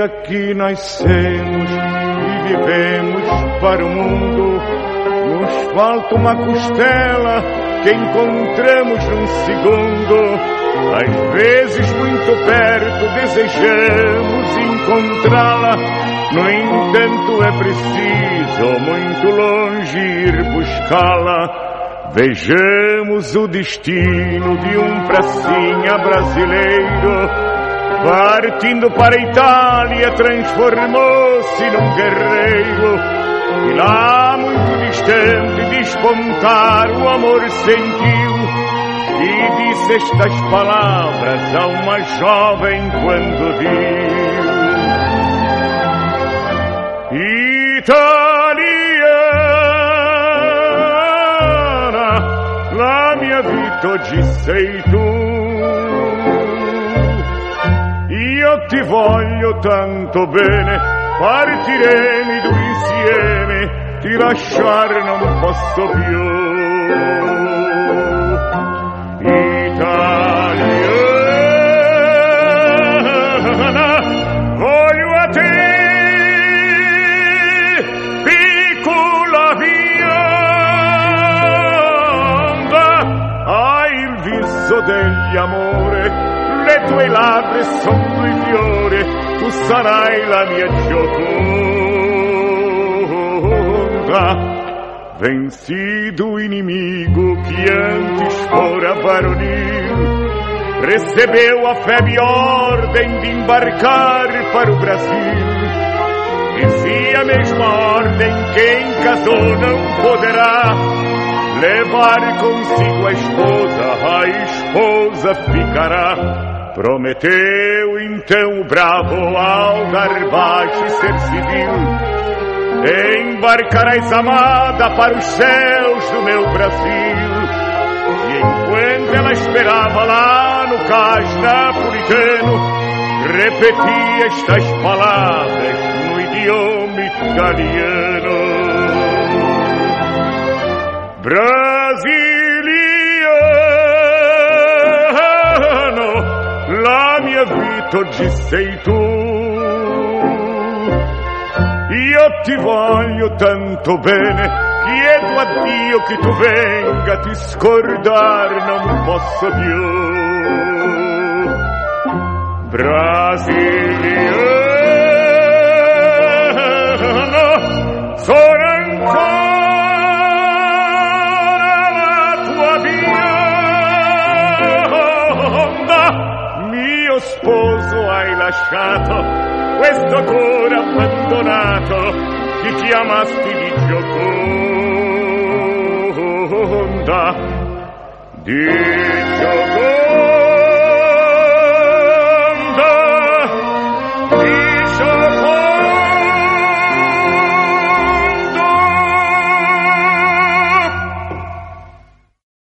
aqui nascemos e vivemos para o mundo. Nos falta uma costela que encontramos num segundo. Às vezes muito perto desejamos encontrá-la. No entanto é preciso muito longe ir buscá-la. Vejamos o destino de um pracinha brasileiro. Partindo para a Itália transformou-se num guerreiro. E lá muito distante despontar o amor sentiu. E disse estas palavras a uma jovem quando diz: Italiana, la mia vita oggi sei tu. Io ti voglio tanto bene, partiremo i due insieme, ti lasciare non posso più. Italiana, voglio a te, piccola bionda, hai il viso degli amore. Le tue labbra son due fiori, tu sarai la mia Gioconda. Vencido o inimigo que antes fora varonil, recebeu a febre ordem de embarcar para o Brasil. Dizia a mesma ordem: quem casou não poderá levar consigo a esposa ficará. Prometeu então o bravo ao dar baixo e ser civil: embarcarás amada para os céus do meu Brasil. E enquanto ela esperava lá no cais napolitano, repetia estas palavras no idioma italiano: Brasiliano, la mia vita oggi sei tu. Io ti voglio tanto bene, chiedo a Dio che tu venga, ti scordare non posso più. Brasiliano, sono ancora la tua bionda. Mio sposo hai lasciato questo cuore abbandonato, ti chiamasti di Gioconda.